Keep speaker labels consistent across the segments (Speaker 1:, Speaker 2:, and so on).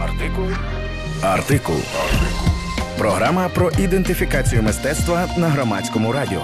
Speaker 1: Артикул. Програма про ідентифікацію мистецтва на Громадському радіо.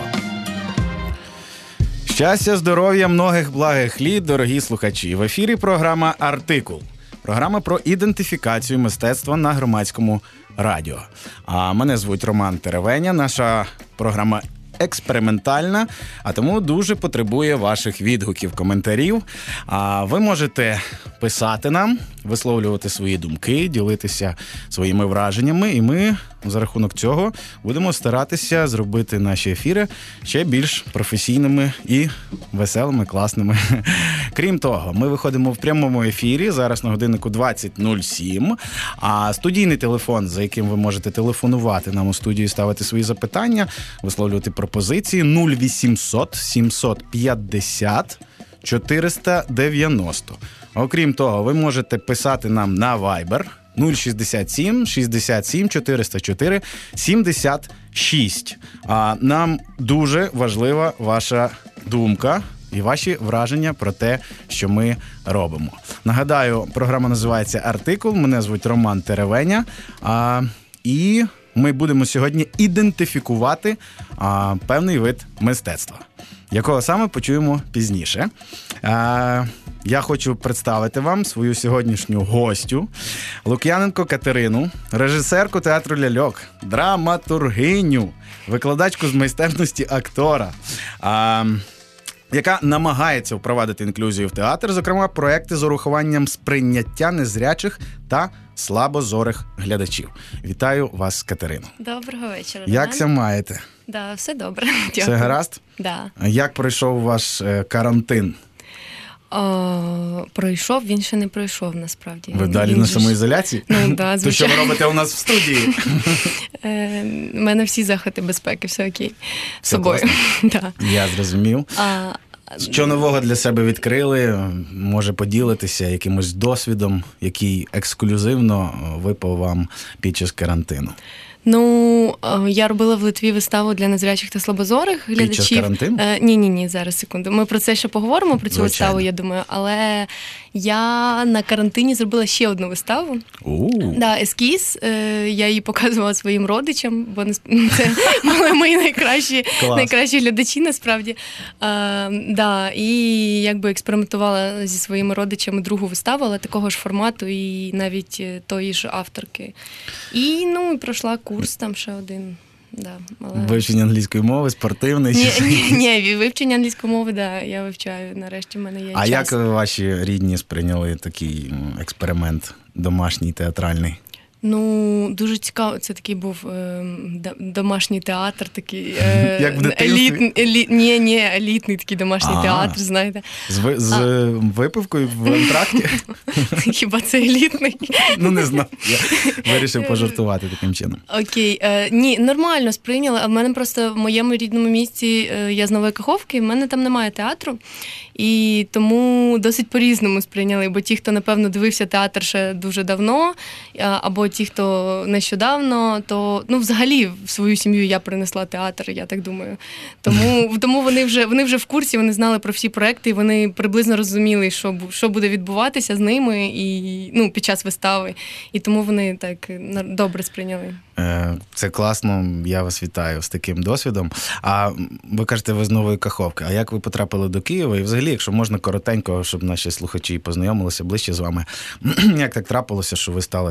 Speaker 1: Щастя, здоров'я, многих благих літ, дорогі слухачі. В ефірі програма «Артикул». Програма про ідентифікацію мистецтва на Громадському радіо. А мене звуть Роман Теревеня. Наша програма експериментальна, а тому дуже потребує ваших відгуків, коментарів. А ви можете писати нам, висловлювати свої думки, ділитися своїми враженнями, і ми за рахунок цього будемо старатися зробити наші ефіри ще більш професійними і веселими, класними. Крім того, ми виходимо в прямому ефірі, зараз на годиннику 20:07, а студійний телефон, за яким ви можете телефонувати нам у студію, ставити свої запитання, висловлювати пропозиції, 0800 750 490. Окрім того, ви можете писати нам на Viber 067 67 404 76. А нам дуже важлива ваша думка і ваші враження про те, що ми робимо. Нагадаю, програма називається «Артикул». Мене звуть Роман Теревеня. І ми будемо сьогодні ідентифікувати певний вид мистецтва, якого саме почуємо пізніше. Я хочу представити вам свою сьогоднішню гостю Лук'яненко Катерину, режисерку театру ляльок, драматургиню, викладачку з майстерності актора, яка намагається впровадити інклюзію в театр, зокрема проекти з урахуванням сприйняття незрячих та слабозорих глядачів. Вітаю вас, Катерино.
Speaker 2: Доброго вечора.
Speaker 1: Якся маєте?
Speaker 2: Да, все добре. Дякую.
Speaker 1: Все гаразд?
Speaker 2: Да.
Speaker 1: Як пройшов ваш карантин?
Speaker 2: Пройшов, він ще не пройшов, насправді.
Speaker 1: Ви далі на самоізоляції?
Speaker 2: Ну, да, звичайно.
Speaker 1: То що ви робите у нас в студії?
Speaker 2: У мене всі заходи безпеки, все окей. З собою. Да.
Speaker 1: Я зрозумів. Що нового для себе відкрили? Може поділитися якимось досвідом, який ексклюзивно випав вам під час карантину?
Speaker 2: Ну, я робила в Литві виставу для незрячих та слабозорих глядачів.
Speaker 1: Під час карантину?
Speaker 2: Ні, зараз, секунду. Ми про це ще поговоримо, про цю виставу, я думаю. Але я на карантині зробила ще одну виставу. Да, ескіз. Я її показувала своїм родичам, бо це мої найкращі глядачі, насправді. Да, і якби експериментувала зі своїми родичами другу виставу, але такого ж формату і навіть тої ж авторки. І, пройшла курс там ще один. Да, але...
Speaker 1: Вивчення англійської мови, спортивний?
Speaker 2: Ні, вивчення англійської мови, да, я вивчаю. Нарешті в мене є час.
Speaker 1: А як ваші рідні сприйняли такий експеримент домашній, театральний?
Speaker 2: Дуже цікаво. Це такий був домашній театр, такий
Speaker 1: як в дитинстві?
Speaker 2: елітний такий домашній театр, знаєте.
Speaker 1: З випивкою в антракті?
Speaker 2: Хіба це елітний?
Speaker 1: Не знаю. Я вирішив пожартувати таким чином.
Speaker 2: Окей. Ні, нормально сприйняли. А в мене просто в моєму рідному місті, я з Нової Каховки, в мене там немає театру. І тому досить по-різному сприйняли. Бо ті, хто, напевно, дивився театр ще дуже давно, або ті, хто нещодавно, то, взагалі, в свою сім'ю я принесла театр, я так думаю. Тому вони вже в курсі, вони знали про всі проекти, і вони приблизно розуміли, що буде відбуватися з ними і, під час вистави. І тому вони так добре сприйняли.
Speaker 1: Це класно, я вас вітаю з таким досвідом. А ви кажете, ви з Нової Каховки. А як ви потрапили до Києва? І взагалі, якщо можна коротенько, щоб наші слухачі познайомилися ближче з вами, як так трапилося, що ви стали...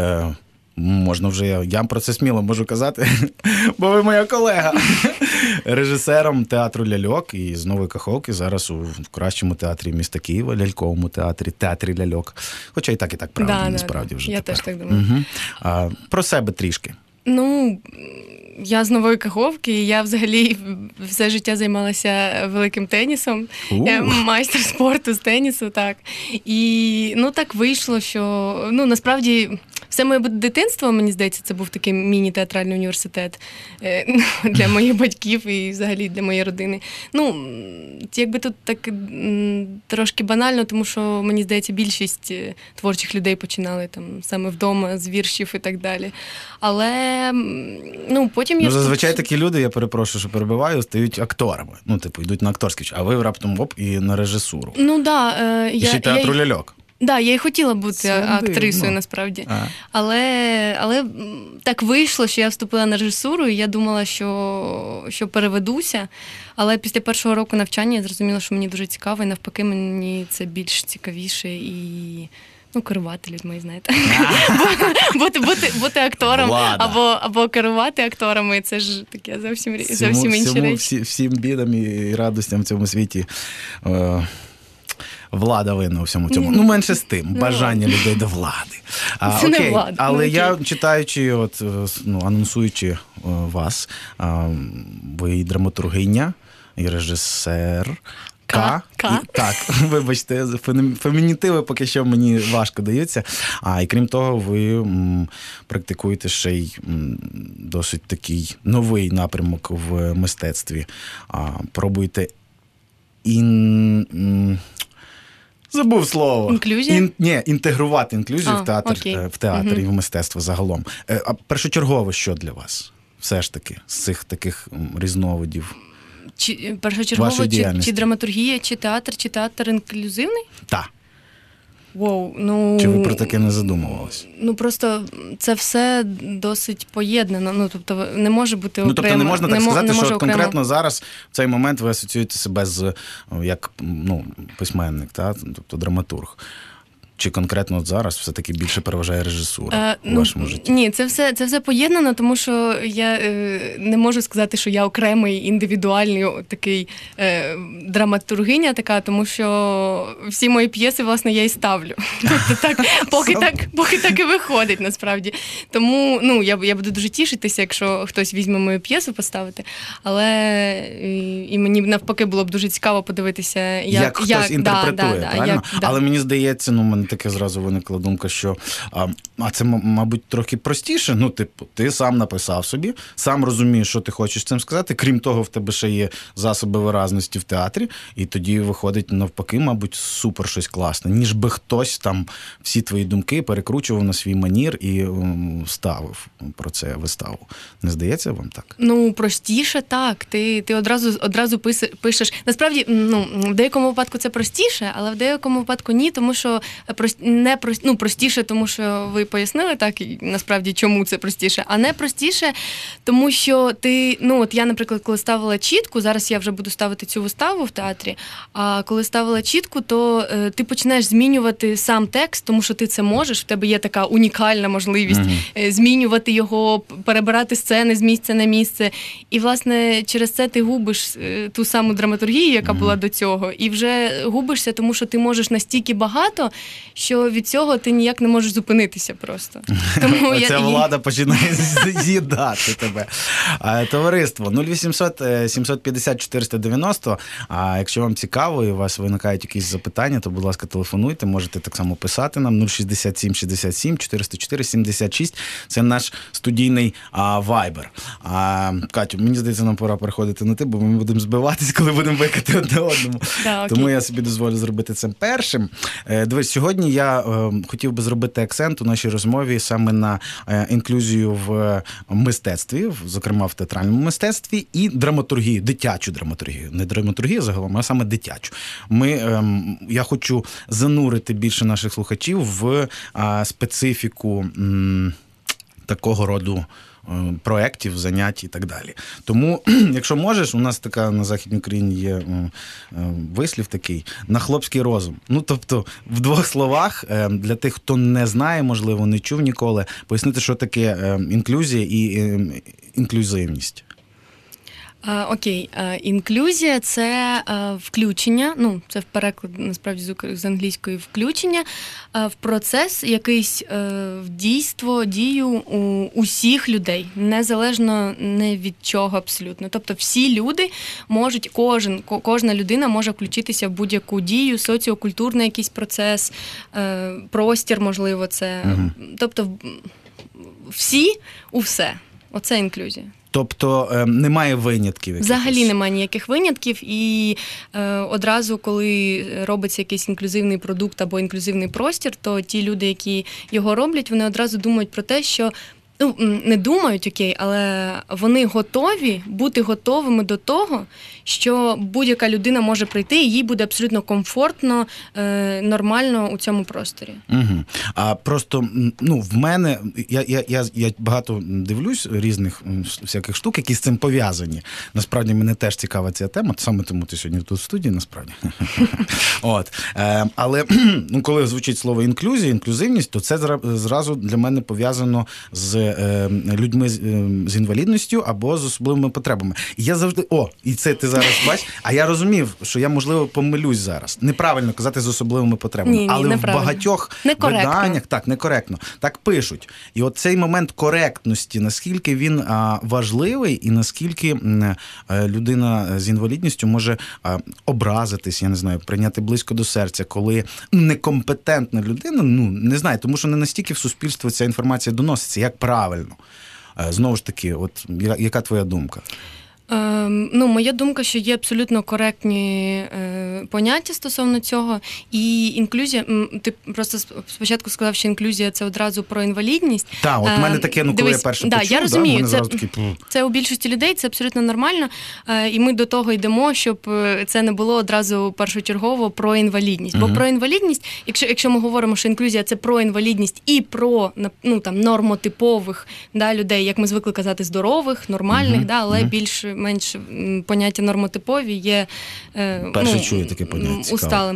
Speaker 1: Можна вже, я про це сміло можу казати, бо ви моя колега. Режисером театру ляльок і з Нової Каховки, зараз у кращому театрі міста Києва, ляльковому театрі ляльок. Хоча і так правильно, насправді вже
Speaker 2: я
Speaker 1: тепер.
Speaker 2: теж так думаю.
Speaker 1: Про себе трішки.
Speaker 2: Я з Нової Каховки, і я взагалі все життя займалася великим тенісом. Я майстер спорту з тенісу, так. І, так вийшло, що, насправді, все моє дитинство, мені здається, це був такий міні-театральний університет для моїх батьків і взагалі для моєї родини. Якби тут так трошки банально, тому що, мені здається, більшість творчих людей починали там саме вдома з віршів і так далі. Але, потім я...
Speaker 1: зазвичай такі люди, я перепрошую, що перебиваю, стають акторами. Йдуть на акторський, а ви раптом і на режисуру.
Speaker 2: Да.
Speaker 1: І ще театру ляльок.
Speaker 2: Да, я і хотіла бути актрисою, насправді. Але так вийшло, що я вступила на режисуру, і я думала, що переведуся. Але після першого року навчання я зрозуміла, що мені дуже цікаво, і навпаки, мені це більш цікавіше і... керувати людьми, знаєте. Бути актором або керувати акторами, це ж таке зовсім інші речі.
Speaker 1: Всім бідам і радостям в цьому світі влада винна у всьому цьому. Менше з тим, бажання людей до влади.
Speaker 2: Це не влада.
Speaker 1: Але я, читаючи, анонсуючи вас, ви драматургиня, і режисер, Так, вибачте, фемінітиви поки що мені важко даються. І крім того, ви практикуєте ще й досить такий новий напрямок в мистецтві. Пробуєте забув слово.
Speaker 2: Інклюзія?
Speaker 1: Інтегрувати інклюзію в театр і в мистецтво загалом. А першочергово що для вас? Все ж таки, з цих таких різновидів?
Speaker 2: Першочергово, чи драматургія, чи театр інклюзивний?
Speaker 1: Так.
Speaker 2: Воу,
Speaker 1: чи ви про таке не задумувалися?
Speaker 2: Просто це все досить поєднано. Тобто не може бути окремо.
Speaker 1: Тобто не можна так сказати, що конкретно зараз, в цей момент, ви асоціюєте себе як письменник, тобто драматург. Чи конкретно зараз все-таки більше переважає режисура у вашому житті?
Speaker 2: Ні, це все поєднано, тому що я не можу сказати, що я окремий, індивідуальний такий драматургиня така, тому що всі мої п'єси, власне, я і ставлю. Тобто поки так і виходить, насправді. Тому я буду дуже тішитися, якщо хтось візьме мою п'єсу поставити, але і мені навпаки було б дуже цікаво подивитися,
Speaker 1: як хтось інтерпретує, правильно? Але мені здається, мене таке зразу виникла думка, що це, мабуть, трохи простіше. Ти сам написав собі, сам розумієш, що ти хочеш цим сказати. Крім того, в тебе ще є засоби виразності в театрі, і тоді виходить, навпаки, мабуть, супер щось класне, ніж би хтось там всі твої думки перекручував на свій манір і ставив про це виставу. Не здається вам так?
Speaker 2: Простіше так. Ти одразу пишеш. Насправді, в деякому випадку це простіше, але в деякому випадку ні, тому що простіше, тому що ви пояснили так, і насправді чому це простіше, а не простіше, тому що ти, я, наприклад, коли ставила чітку, зараз я вже буду ставити цю виставу в театрі, а коли ставила чітку, то ти починаєш змінювати сам текст, тому що ти це можеш, в тебе є така унікальна можливість змінювати його, перебирати сцени з місця на місце, і, власне, через це ти губиш ту саму драматургію, яка була до цього, і вже губишся, тому що ти можеш настільки багато, що від цього ти ніяк не можеш зупинитися просто.
Speaker 1: Оця влада починає з'їдати тебе. Товариство, 0800 750 490. А якщо вам цікаво і у вас виникають якісь запитання, то, будь ласка, телефонуйте, можете так само писати нам 067 67 404 76. Це наш студійний вайбер. Катю, мені здається, нам пора переходити на ти, бо ми будемо збиватись, коли будемо викати одне одному. Тому я собі дозволю зробити це першим. Дивись, сьогодні я хотів би зробити акцент у нашій розмові саме на інклюзію в мистецтві, зокрема в театральному мистецтві, і драматургію, дитячу драматургію. Не драматургію загалом, а саме дитячу. Я хочу занурити більше наших слухачів в специфіку такого роду проєктів, занять і так далі. Тому, якщо можеш, у нас така на Західній Україні є вислів такий «на хлопський розум». Тобто, в двох словах, для тих, хто не знає, можливо, не чув ніколи, пояснити, що таке інклюзія і інклюзивність.
Speaker 2: Окей. Інклюзія – це включення, це в перекладі, насправді, з англійської включення, в процес якийсь, в дію усіх людей, незалежно не від чого абсолютно. Тобто всі люди можуть, кожна людина може включитися в будь-яку дію, соціокультурний якийсь процес, простір, можливо, це. Тобто всі у все. Оце інклюзія.
Speaker 1: Тобто немає винятків?
Speaker 2: Взагалі немає ніяких винятків, і одразу, коли робиться якийсь інклюзивний продукт або інклюзивний простір, то ті люди, які його роблять, вони одразу думають про те, що не думають, окей, але вони готові бути готовими до того, що будь-яка людина може прийти, і їй буде абсолютно комфортно, нормально у цьому просторі.
Speaker 1: Угу. А просто, в мене, я багато дивлюсь різних всяких штук, які з цим пов'язані. Насправді, мене теж цікава ця тема, саме тому ти сьогодні тут в студії, насправді. Але, коли звучить слово інклюзія, інклюзивність, то це зразу для мене пов'язано з людьми з інвалідністю або з особливими потребами. І я завжди, і це ти зараз бачиш, а я розумів, що я, можливо, помилюсь зараз. Неправильно казати з особливими потребами,
Speaker 2: ні,
Speaker 1: але
Speaker 2: неправильно.
Speaker 1: В багатьох виданнях, так, некоректно, так пишуть. І от цей момент коректності, наскільки він важливий і наскільки людина з інвалідністю може образитись, я не знаю, прийняти близько до серця, коли некомпетентна людина, не знаю, тому що не настільки в суспільство ця інформація доноситься, як правильно. Знову ж таки, от яка твоя думка?
Speaker 2: Моя думка, що є абсолютно коректні поняття стосовно цього. І інклюзія, ти просто спочатку сказав, що інклюзія – це одразу про інвалідність.
Speaker 1: Так, от в мене таке, коли я перше почув,
Speaker 2: я розумію,
Speaker 1: мене зразу такі...
Speaker 2: Це у більшості людей, це абсолютно нормально. І ми до того йдемо, щоб це не було одразу першочергово про інвалідність. Бо про інвалідність, якщо ми говоримо, що інклюзія – це про інвалідність і про нормотипових людей, як ми звикли казати, здорових, нормальних, але більш-менш поняття нормотипові є
Speaker 1: чую таке поняття,
Speaker 2: усталим.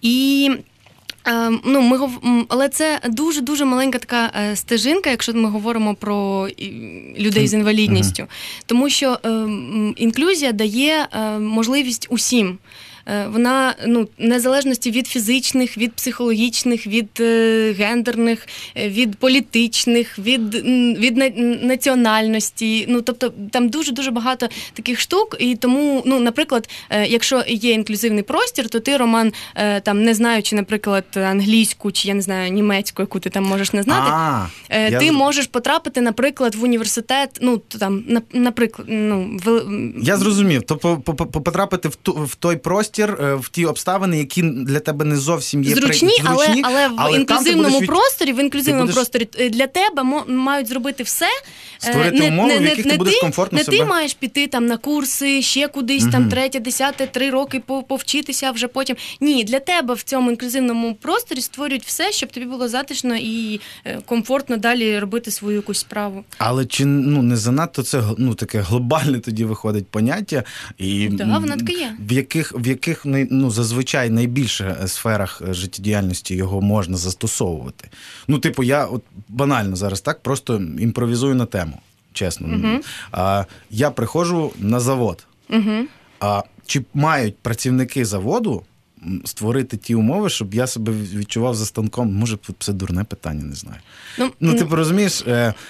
Speaker 2: Але це дуже-дуже маленька така стежинка, якщо ми говоримо про людей з інвалідністю. Тому що інклюзія дає можливість усім. Вона, незалежності від фізичних, від психологічних, від гендерних, від політичних, від національності. Тобто там дуже-дуже багато таких штук. І тому, наприклад, якщо є інклюзивний простір, то ти, Роман, там, не знаючи, наприклад, англійську чи, я не знаю, німецьку, яку ти там можеш не знати, ти можеш потрапити, наприклад, в університет, наприклад,
Speaker 1: Я зрозумів. Тобто потрапити в той простір, в ті обставини, які для тебе не зовсім є
Speaker 2: зручні, але в інклюзивному просторі для тебе мають зробити все.
Speaker 1: Створити умови, в яких ти будеш комфортно себе.
Speaker 2: Не ти маєш піти там на курси, ще кудись, там 3-10, 3 роки повчитися, а вже потім. Ні, для тебе в цьому інклюзивному просторі створюють все, щоб тобі було затишно і комфортно далі робити свою якусь справу.
Speaker 1: Але чи не занадто це таке глобальне тоді виходить поняття? І
Speaker 2: воно таке є.
Speaker 1: В яких зазвичай найбільше сферах життєдіяльності його можна застосовувати? Я от банально зараз так просто імпровізую на тему, чесно. Я приходжу на завод. Чи мають працівники заводу створити ті умови, щоб я себе відчував за станком? Може, це дурне питання, не знаю. Ти розумієш,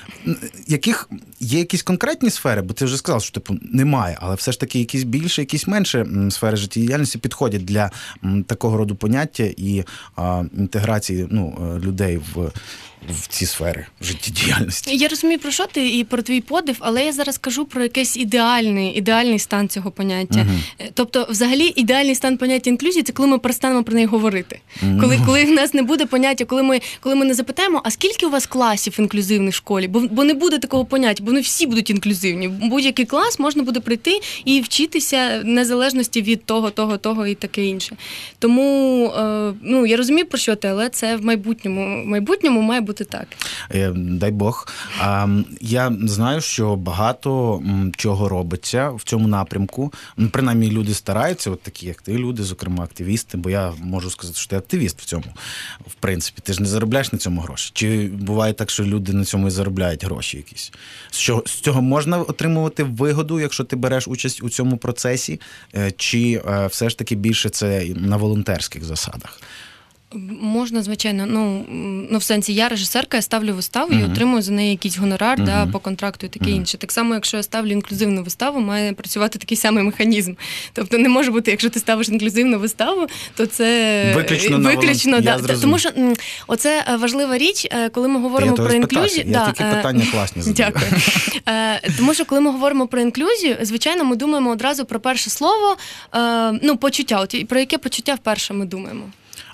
Speaker 1: є якісь конкретні сфери, бо ти вже сказав, що немає, але все ж таки якісь більше, якісь менше сфери життєдіяльності підходять для такого роду поняття і інтеграції людей в ці сфери життєдіяльності.
Speaker 2: Я розумію, про що ти і про твій подив, але я зараз кажу про якийсь ідеальний стан цього поняття. Тобто, взагалі, ідеальний стан поняття інклюзії – це коли ми перестанемо про неї говорити. Коли в нас не буде поняття, коли ми не запитаємо, а скільки у вас класів інклюзивних в школі? Бо не буде такого поняття, бо вони всі будуть інклюзивні. Будь-який клас можна буде прийти і вчитися незалежності від того і таке інше. Тому, я розумію, про що ти, але це в майбутньому має бути так.
Speaker 1: Дай Бог. Я знаю, що багато чого робиться в цьому напрямку. Принаймні, люди стараються, от такі, як ти, люди, зокрема, активісти, бо я можу сказати, що ти активіст в цьому. В принципі, ти ж не заробляєш на цьому гроші. Чи буває так, що люди на цьому і заробляють гроші якісь? З цього можна отримувати вигоду, якщо ти береш участь у цьому процесі? Чи все ж таки більше це на волонтерських засадах?
Speaker 2: Можна, звичайно. В сенсі, я режисерка, я ставлю виставу і отримую за неї якийсь гонорар по контракту і таке інше. Так само, якщо я ставлю інклюзивну виставу, має працювати такий самий механізм. Тобто не може бути, якщо ти ставиш інклюзивну виставу, то це виключно тому що оце важлива річ, коли ми говоримо про інклюзію.
Speaker 1: Я тільки питання класні задаю.
Speaker 2: Дякую. Тому що коли ми говоримо про інклюзію, звичайно, ми думаємо одразу про перше слово, почуття. Про яке почуття вперше ми думаємо?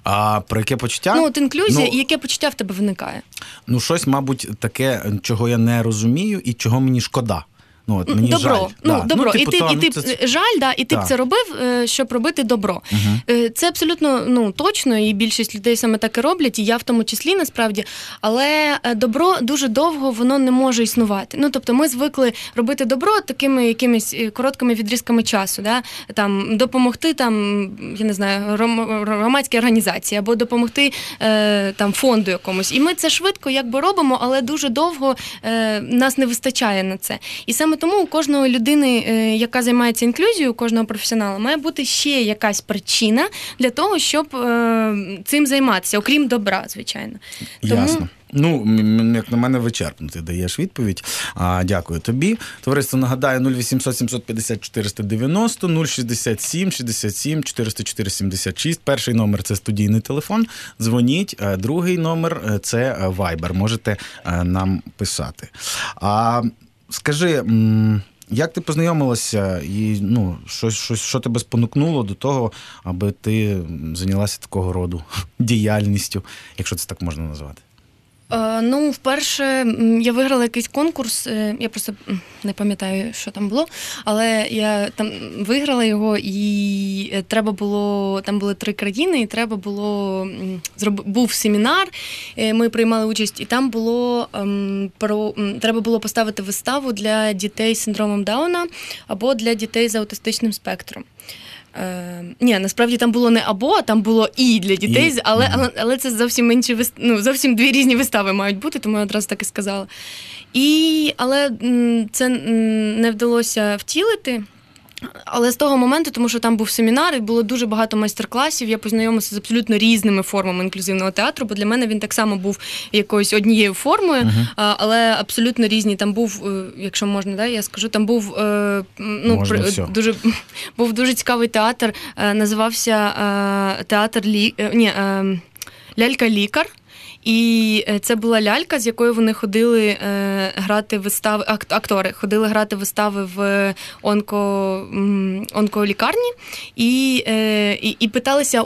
Speaker 1: А про яке почуття?
Speaker 2: Ну, от інклюзія, і яке почуття в тебе виникає?
Speaker 1: Ну, щось, мабуть, таке, чого я не розумію і чого мені шкода. Ну, от мені
Speaker 2: добро.
Speaker 1: жаль.
Speaker 2: Ну, добро.
Speaker 1: Типу,
Speaker 2: і ти б це робив, щоб робити добро. Це абсолютно точно, і більшість людей саме так і роблять, і я в тому числі, насправді. Але добро дуже довго, воно не може існувати. Ну, тобто ми звикли робити добро такими якимись короткими відрізками часу. Да? Там, допомогти, там, я не знаю, громадській організації, або допомогти там, фонду якомусь. І ми це швидко якби робимо, але дуже довго нас не вистачає на це. І саме тому у кожної людини, яка займається інклюзією, у кожного професіонала, має бути ще якась причина для того, щоб цим займатися, окрім добра, звичайно.
Speaker 1: Ясно. Ну, як на мене, вичерпно ти даєш відповідь. Дякую тобі. Товариство, нагадаю, 0800 750 490, 067 67 404 76. Перший номер – це студійний телефон. Дзвоніть. Другий номер – це Viber. Можете нам писати. Скажи, як ти познайомилася і що тебе спонукнуло до того, аби ти зайнялася такого роду діяльністю, якщо це так можна назвати?
Speaker 2: Ну, вперше я виграла якийсь конкурс, я просто не пам'ятаю, що там було, але я там виграла його, і треба було, там були 3 країни, і треба було, був семінар, ми приймали участь, і там було, треба було поставити виставу для дітей з синдромом Дауна або для дітей з аутистичним спектром. Ні, насправді там було не або, а там було і для дітей, але це зовсім інші, зовсім 2 різні вистави мають бути, тому я одразу так і сказала. Але це не вдалося втілити. Але з того моменту, тому що там був семінар, і було дуже багато майстер-класів, я познайомилася з абсолютно різними формами інклюзивного театру, бо для мене він так само був якоюсь однією формою, але абсолютно різні. Там був, якщо можна, да, я скажу, там був був дуже цікавий театр, називався театр «Лялька-лікар». І це була лялька, з якою вони ходили грати вистави, актори ходили грати вистави в онколікарні і питалися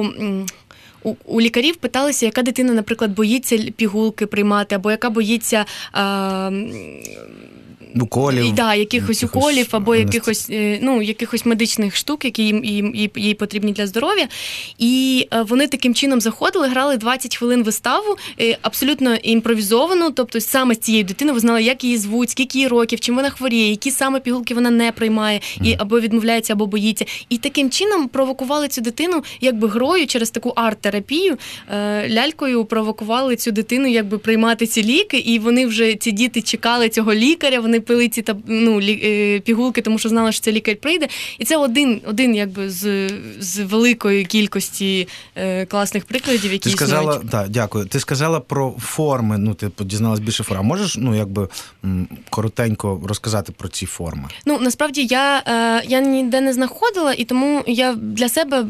Speaker 2: у лікарів, питалися, яка дитина, наприклад, боїться пігулки приймати, або яка боїться
Speaker 1: уколів.
Speaker 2: Якихось уколів або якихось медичних штук, які їй потрібні для здоров'я. І вони таким чином заходили, грали 20 хвилин виставу, абсолютно імпровізовану, тобто саме з цією дитиною ви знали, як її звуть, скільки їй років, чим вона хворіє, які саме пігулки вона не приймає, або відмовляється, або боїться. І таким чином провокували цю дитину, якби грою через таку арт-терапію, лялькою провокували цю дитину, якби приймати ці ліки, і вони вже, ці діти чекали цього лікаря, вони пили ці пігулки, тому що знали, що цей лікар прийде. І це один якби з великої кількості класних прикладів, які існують.
Speaker 1: Дякую. Ти сказала про форми, ти дізналась більше форм. А можеш, коротенько розказати про ці форми?
Speaker 2: Насправді я ніде не знаходила, і тому я для себе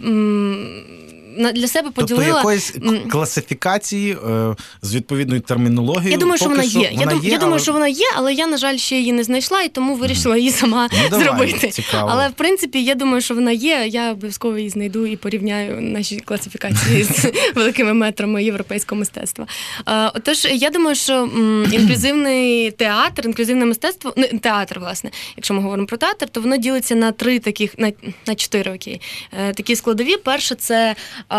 Speaker 2: поділила...
Speaker 1: Тобто якоїсь класифікації з відповідною термінологією?
Speaker 2: Я думаю, що вона є. Я думаю, що вона є, але я, на жаль, ще її не знайшла, і тому вирішила її сама зробити.
Speaker 1: Цікаво.
Speaker 2: Але, в принципі, я думаю, що вона є. Я обов'язково її знайду і порівняю наші класифікації з великими метрами європейського мистецтва. Отож, я думаю, що інклюзивний театр, інклюзивне мистецтво, театр, власне, якщо ми говоримо про театр, то воно ділиться на 3 таких, на 4, такі складові. Перше – це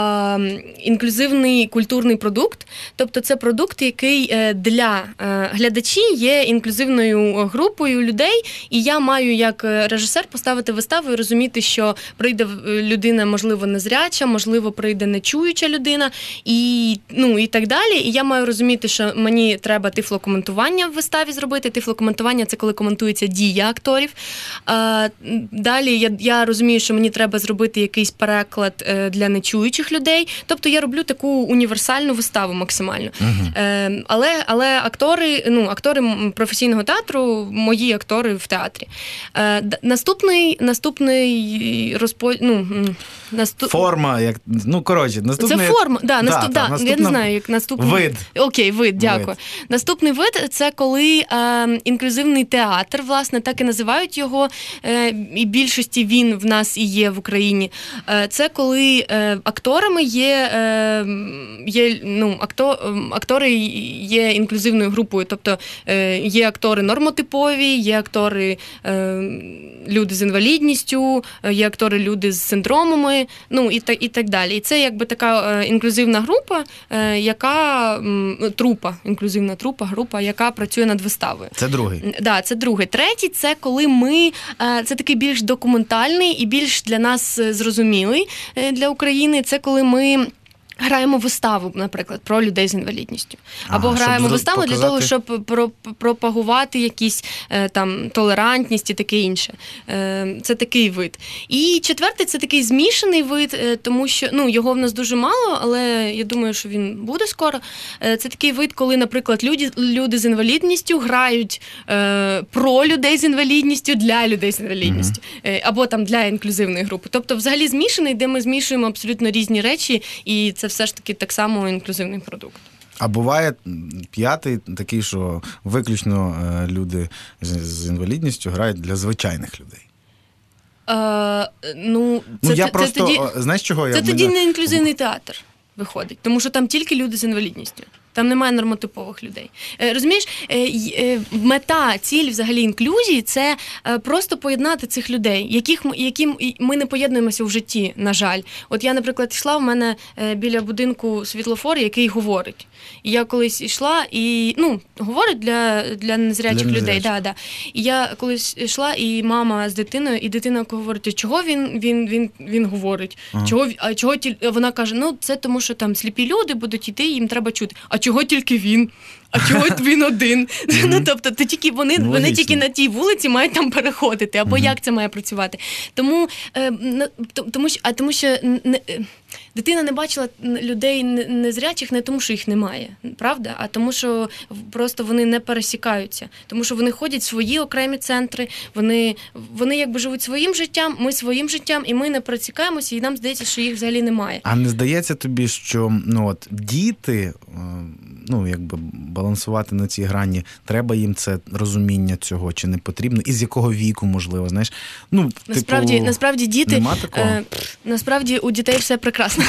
Speaker 2: інклюзивний культурний продукт, тобто це продукт, який для глядачів є інклюзивною групою людей, і я маю як режисер поставити виставу і розуміти, що прийде людина, можливо, незряча, можливо, прийде нечуюча людина, і так далі. І я маю розуміти, що мені треба тифлокоментування в виставі зробити. Тифлокоментування – це коли коментується дія акторів. Далі я розумію, що мені треба зробити якийсь переклад для нечуючих людей. Тобто я роблю таку універсальну виставу максимально. Але актори професійного театру, мої актори в театрі. Наступний
Speaker 1: форма, наступний...
Speaker 2: Це форма, я не знаю, як наступний...
Speaker 1: Вид.
Speaker 2: Окей, вид, дякую. Наступний вид – це коли інклюзивний театр, власне, так і називають його, і більшості він в нас і є в Україні. Це коли актори акторами актори є інклюзивною групою. Тобто є актори нормотипові, є актори люди з інвалідністю, є актори люди з синдромами, і так далі. І це якби така інклюзивна група, інклюзивна група, яка працює над виставою.
Speaker 1: Це другий.
Speaker 2: Да, це другий. Третій – це коли це такий більш документальний і більш для нас зрозумілий для України. Це коли ми граємо виставу, наприклад, про людей з інвалідністю. Або граємо виставу для того, щоб пропагувати якісь там толерантність і таке інше. Це такий вид. І четвертий – це такий змішаний вид, тому що, його в нас дуже мало, але я думаю, що він буде скоро. Це такий вид, коли, наприклад, люди з інвалідністю грають про людей з інвалідністю для людей з інвалідністю. Або там для інклюзивної групи. Тобто, взагалі змішаний, де ми змішуємо абсолютно різні речі, і це все ж таки так само інклюзивний продукт.
Speaker 1: А буває п'ятий такий, що виключно люди з інвалідністю грають для звичайних людей? Знаєш, чого я...
Speaker 2: Це тоді не інклюзивний театр виходить, тому що там тільки люди з інвалідністю. Там немає нормотипових людей. Розумієш, мета, ціль взагалі інклюзії – це просто поєднати цих людей, яким ми не поєднуємося в житті, на жаль. От я, наприклад, йшла, в мене біля будинку світлофор, який говорить. І я колись йшла, і, говорить для незрячих людей. Да. І я колись йшла, і мама з дитиною, і дитина говорить, чого він говорить? Чого вона каже, це тому, що там сліпі люди будуть йти, їм треба чути. А чого тільки він? А чого він один? Тобто, вони тільки на тій вулиці мають там переходити. Або як це має працювати? Тому що дитина не бачила людей незрячих не тому, що їх немає, правда? А тому, що просто вони не пересікаються. Тому що вони ходять в свої окремі центри, вони якби живуть своїм життям, ми своїм життям, і ми не пересікаємося, і нам здається, що їх взагалі немає.
Speaker 1: А не здається тобі, що діти, якби балансувати на цій грані, треба їм це розуміння цього, чи не потрібно, і з якого віку, можливо, знаєш?
Speaker 2: Насправді діти, насправді у дітей все прекрасно.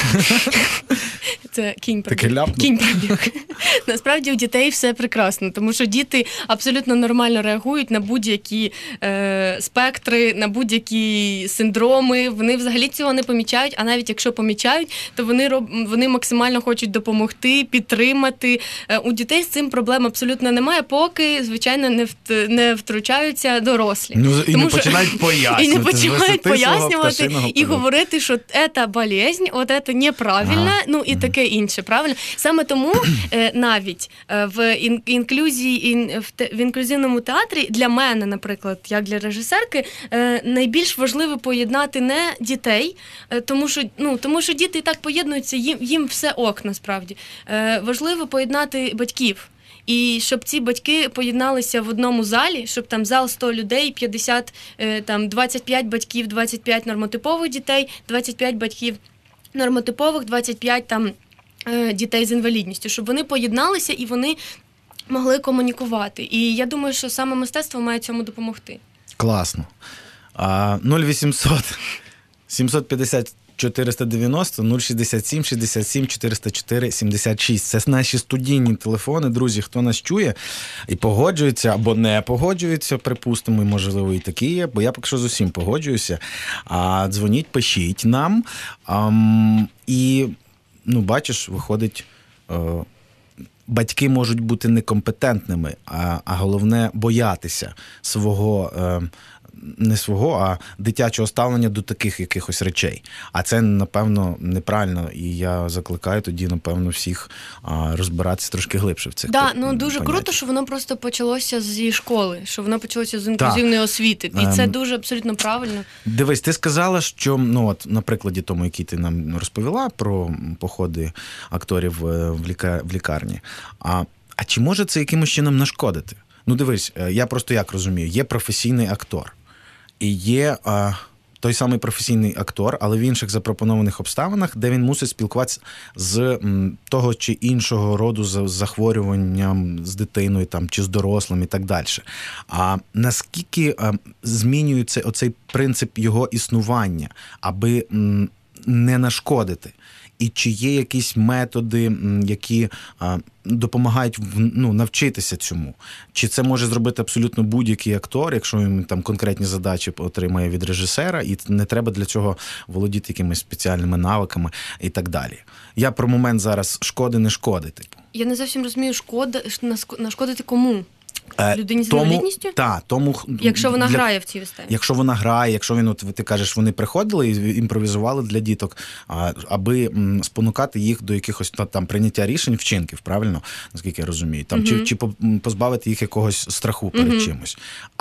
Speaker 2: Це кінь пробіг. Насправді у дітей все прекрасно, тому що діти абсолютно нормально реагують на будь-які спектри, на будь-які синдроми. Вони взагалі цього не помічають, а навіть якщо помічають, то вони максимально хочуть допомогти, підтримати. У дітей з цим проблем абсолютно немає, поки, звичайно, не втручаються дорослі.
Speaker 1: І не починають пояснювати.
Speaker 2: І говорити, що це болезнь, це неправильно, і таке інше, правильно? Саме тому навіть в інклюзивному театрі для мене, наприклад, як для режисерки, найбільш важливо поєднати не дітей, тому що діти і так поєднуються, їм все ок, насправді. Важливо поєднати батьків. І щоб ці батьки поєдналися в одному залі, щоб там зал 100 людей, 50, 25 батьків, 25 нормотипових дітей, 25 батьків нормотипових, 25 дітей з інвалідністю, щоб вони поєдналися і вони могли комунікувати. І я думаю, що саме мистецтво має цьому допомогти.
Speaker 1: Класно. 0800 750 490 067 67 404 76. Це наші студійні телефони. Друзі, хто нас чує і погоджується або не погоджується, припустимо, і, можливо, і такі є, бо я поки що з усім погоджуюся. Дзвоніть, пишіть нам. І, бачиш, виходить, батьки можуть бути некомпетентними, а головне боятися не свого, а дитячого ставлення до таких якихось речей. А це, напевно, неправильно. І я закликаю тоді, напевно, всіх розбиратися трошки глибше в цих
Speaker 2: поняттях. Дуже круто, що воно просто почалося зі школи, що воно почалося з інклюзивної освіти. І це дуже абсолютно правильно.
Speaker 1: Дивись, ти сказала, що, на прикладі тому, який ти нам розповіла про походи акторів в лікарні, а чи може це якимось чином нашкодити? Дивись, я просто як розумію, є професійний актор. І є той самий професійний актор, але в інших запропонованих обставинах, де він мусить спілкуватися з того чи іншого роду захворюванням, з дитиною чи з дорослим і так далі. А наскільки змінюється оцей принцип його існування, аби не нашкодити? і чи є якісь методи, які допомагають навчитися цьому? Чи це може зробити абсолютно будь-який актор, якщо він там конкретні задачі отримає від режисера, і не треба для цього володіти якимись спеціальними навиками і так далі? Я про момент зараз шкоди, не шкоди, типу.
Speaker 2: Я не зовсім розумію, нашкодити кому? Людині з інвалідністю?
Speaker 1: Тому,
Speaker 2: якщо вона грає в цій виставі.
Speaker 1: Якщо вона грає, якщо він, ти кажеш, вони приходили і імпровізували для діток, аби спонукати їх до якихось там прийняття рішень, вчинків, правильно? Наскільки я розумію. Там, чи позбавити їх якогось страху перед чимось.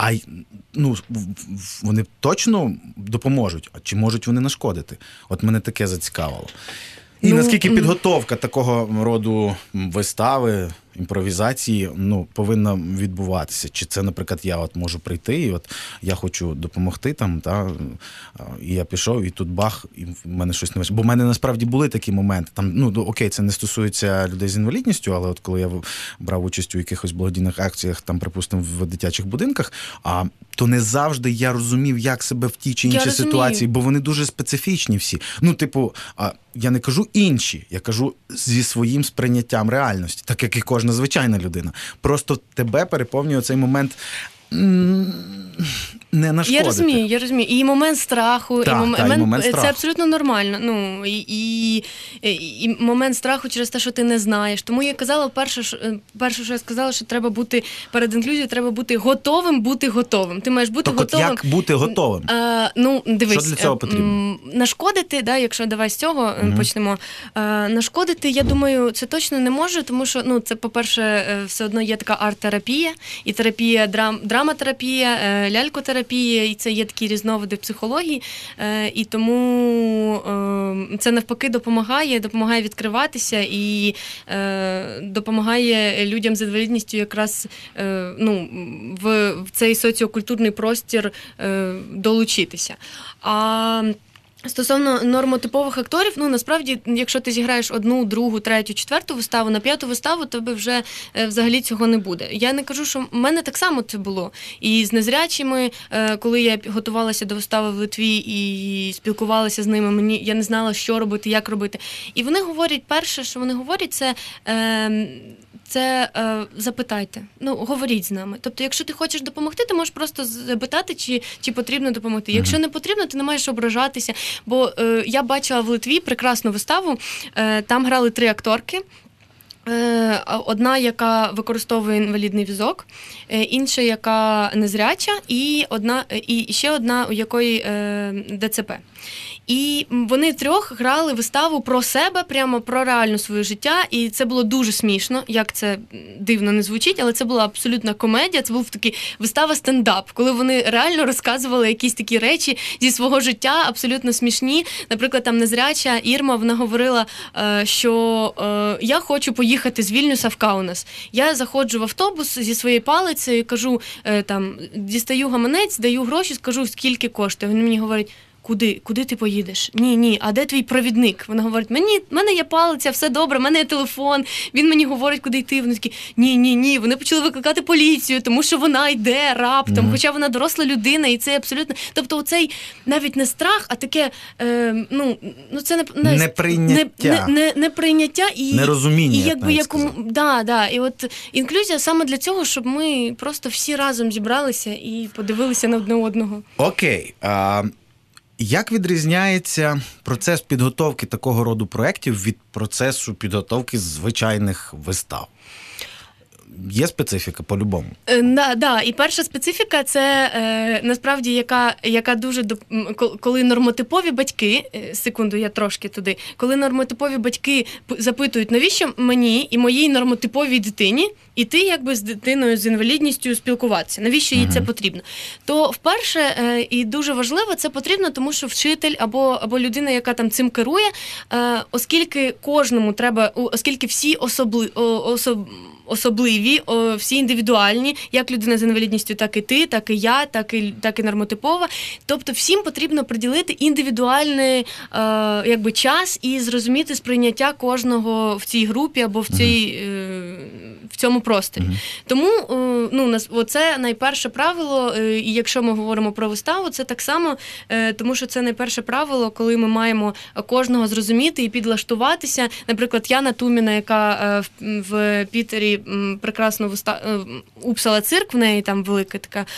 Speaker 1: Вони точно допоможуть, а чи можуть вони нашкодити? От мене таке зацікавило. І наскільки підготовка такого роду вистави, імпровізації, повинна відбуватися? Чи це, наприклад, я можу прийти, і я хочу допомогти там, і я пішов, і тут бах, і в мене щось не вийшло. Бо в мене насправді були такі моменти. Там, окей, це не стосується людей з інвалідністю, але от коли я брав участь у якихось благодійних акціях, там, припустимо, в дитячих будинках, то не завжди я розумів, як себе в тій чи іншій ситуації, бо вони дуже специфічні всі. Я не кажу інші, я кажу зі своїм сприйняттям реальності, так як і кожна звичайна людина. Просто тебе переповнює цей момент не нашкодити.
Speaker 2: Я розумію. І момент страху, і момент страху. Це абсолютно нормально. І момент страху через те, що ти не знаєш. Тому я казала, перше, що я сказала, що треба бути перед інклюзією, треба бути готовим. Ти маєш бути готовим.
Speaker 1: Як бути готовим?
Speaker 2: Дивись,
Speaker 1: що для цього потрібно?
Speaker 2: Нашкодити, якщо давай з цього почнемо. Нашкодити, я думаю, це точно не може, тому що, це, по-перше, все одно є така арт-терапія, і терапія, драматерапія, лялькотерапія, і це є такі різновиди психології, і тому це навпаки допомагає відкриватися і допомагає людям з інвалідністю якраз в цей соціокультурний простір долучитися. Стосовно нормотипових акторів, насправді, якщо ти зіграєш 1, 2, 3, 4 виставу, на 5 виставу тебе вже взагалі цього не буде. Я не кажу, що в мене так само це було. І з незрячими, коли я готувалася до вистави в Литві і спілкувалася з ними, я не знала, що робити, як робити. І вони говорять, перше, що вони говорять, це запитайте, говоріть з нами. Тобто, якщо ти хочеш допомогти, ти можеш просто запитати, чи потрібно допомогти. Якщо не потрібно, ти не маєш ображатися. Бо я бачила в Литві прекрасну виставу, там грали 3 акторки. Одна, яка використовує інвалідний візок, інша, яка незряча, і ще одна, у якої ДЦП. І вони 3 грали виставу про себе, прямо про реальне своє життя, і це було дуже смішно, як це дивно не звучить, але це була абсолютна комедія, це був такий вистава стендап, коли вони реально розказували якісь такі речі зі свого життя, абсолютно смішні. Наприклад, там незряча Ірма, вона говорила, що я хочу поїхати з Вільнюса в Каунас. Я заходжу в автобус зі своєю палицею, кажу, дістаю гаманець, даю гроші, скажу, скільки коштує. Він мені говорить, Куди ти поїдеш? Ні, а де твій провідник? Вона говорить, в мене є палиця, все добре, в мене є телефон. Він мені говорить, куди йти. Вони такі, ні. Вони почали викликати поліцію, тому що вона йде раптом, хоча вона доросла людина, і це абсолютно... Тобто оцей навіть не страх, а таке, це неприйняття і
Speaker 1: нерозуміння.
Speaker 2: І якби і от інклюзія саме для цього, щоб ми просто всі разом зібралися і подивилися на одне одного.
Speaker 1: Окей. Як відрізняється процес підготовки такого роду проєктів від процесу підготовки звичайних вистав? Є специфіка по-любому?
Speaker 2: І перша специфіка – це насправді, яка дуже, коли нормотипові батьки, секунду, я трошки туди, коли нормотипові батьки запитують, навіщо мені і моїй нормотиповій дитині іти якби з дитиною з інвалідністю спілкуватися, навіщо їй це потрібно? То вперше, і дуже важливо, це потрібно, тому що вчитель або людина, яка там цим керує, оскільки кожному треба, оскільки всі особливі, всі індивідуальні, як людина з інвалідністю, так і ти, так і я, так і нормотипова. Тобто всім потрібно приділити індивідуальний якби час і зрозуміти сприйняття кожного в цій групі або в цьому просторі. Тому це найперше правило, і якщо ми говоримо про виставу, це так само, тому що це найперше правило, коли ми маємо кожного зрозуміти і підлаштуватися. Наприклад, Яна Туміна, яка в Пітері прекрасно Упсала цирк, в неї там великий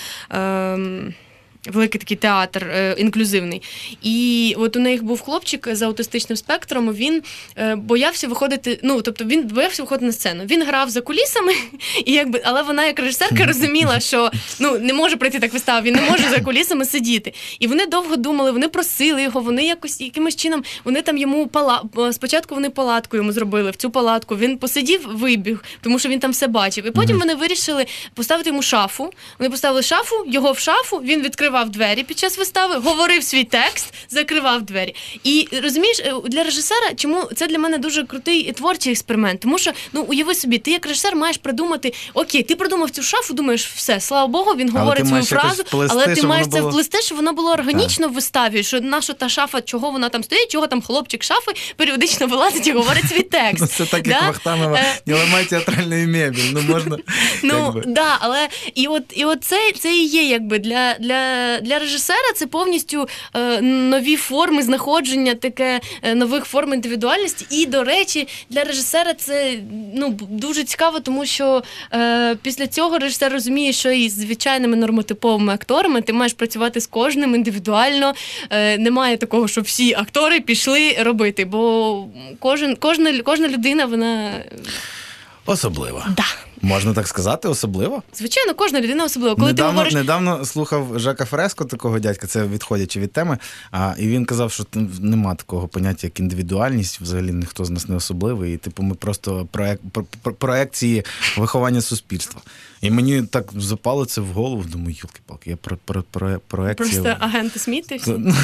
Speaker 2: такий театр інклюзивний. І от у них був хлопчик з аутистичним спектром, він боявся виходити, він боявся виходити на сцену. Він грав за кулісами, але вона як режисерка розуміла, що не може пройти так виставу, він не може за кулісами сидіти. І вони довго думали, вони просили його, вони якимось чином, вони там йому спочатку вони палатку йому зробили, в цю палатку, він посидів, вибіг, тому що він там все бачив. І потім вони вирішили поставити йому шафу. Вони поставили шафу, його в шафу, він відкривав двері під час вистави, говорив свій текст, закривав двері. І, розумієш, для режисера, чому це для мене дуже крутий творчий експеримент, тому що, уяви собі, ти як режисер маєш придумати, окей, ти придумав цю шафу, думаєш, все, слава Богу, він говорить свою фразу, але ти маєш це вплести, щоб воно було органічно в виставі, що наша та шафа, чого вона там стоїть, чого там хлопчик шафи періодично вилазить і говорить свій текст.
Speaker 1: Це так, як Вахтанова, не ламай театральну мебель, можна...
Speaker 2: але і от це і є, якби, для режисера це повністю нові форми знаходження, таке нових форм індивідуальності. І, до речі, для режисера це дуже цікаво, тому що після цього режисер розуміє, що і з звичайними нормотиповими акторами ти маєш працювати з кожним індивідуально. Немає такого, що всі актори пішли робити, бо кожна людина, вона...
Speaker 1: Особлива.
Speaker 2: Да.
Speaker 1: Можна так сказати, особливо?
Speaker 2: Звичайно, кожна людина особлива. Коли
Speaker 1: недавно слухав Жака Фреско, такого дядька, це відходячи від теми, і він казав, що нема такого поняття, як індивідуальність, взагалі ніхто з нас не особливий, і ми просто проекції виховання суспільства. І мені так запало це в голову, думаю, йолки-палки, я проекція...
Speaker 2: Просто агенти Сміти?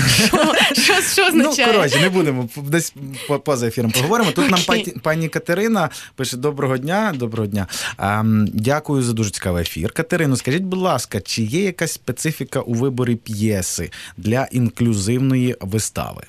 Speaker 2: Що означає?
Speaker 1: Не будемо, десь поза ефіром поговоримо. Тут нам пані Катерина пише: доброго дня. Дякую за дуже цікавий ефір. Катерино, скажіть, будь ласка, чи є якась специфіка у виборі п'єси для інклюзивної вистави?